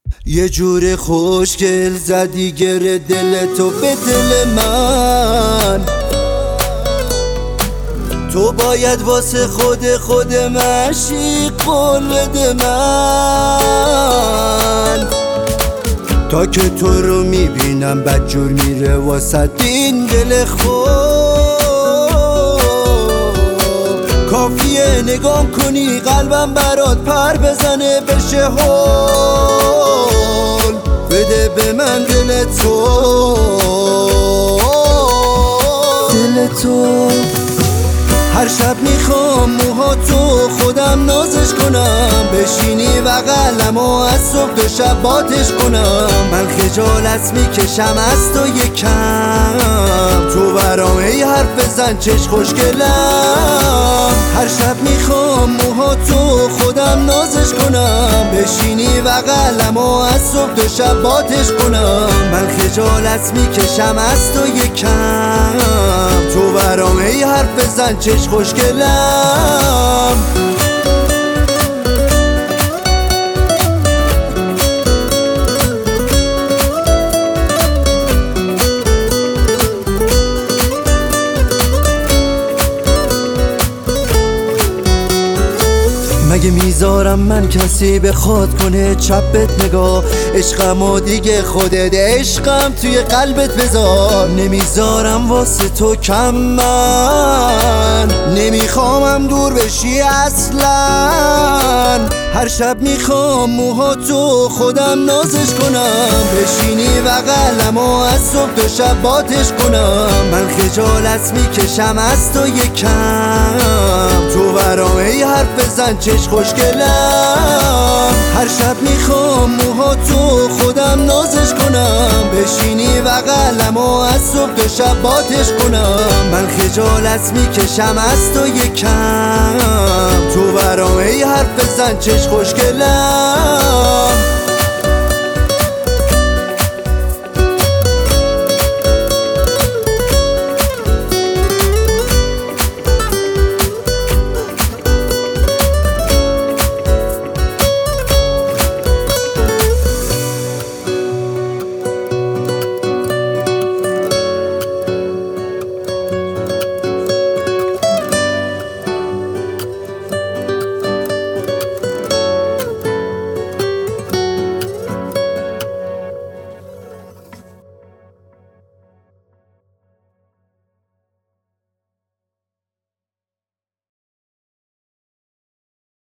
یه جور خوشگل زدی گره دل تو به دل من. تو باید واسه خود معشوق قول بده من. تا که تو رو میبینم بدجور میره واسه این دل خود. کافیه نگام کنی قلبم برات پر بزنه بشه هول. بده به من دل تو هر شب میخوام موهاتو خودم نازش کنم. بشینی بغلم و از صبح تا شب باتش کنم. من خجالت میکشم از تو یکم. تو برام ای حرف بزن چش خوشگلم. هر شب میخوام موهاتو خودم نازش کنم. بشینی بغلم و از صبح تا شب باتش کنم. من خجالت میکشم از تو یکم. تو برام ای حرف بزن چش خوشگلم. مگه میذارم من کسی بخواد کنه چپت نگاه؟ عشقم دیگه خودت عشقم توی قلبت بذار. نمیذارم واسه تو کم من. نمیخوامم دور بشی اصلا. هر شب میخوام موهاتو خودم نازش کنم. بشینی بغلم و از صبح تا شب باتش کنم. من خجالت میکشم از تو یکم. تو برام ای حرف بزن چش خوشگلم. هر شب میخوام موهاتو خودم نازش کنم. بشینی بغلم و از صبح تا شب باتش کنم. من خجالت میکشم از تو یکم. تو برام ای حرف بزن چش خوشگلم.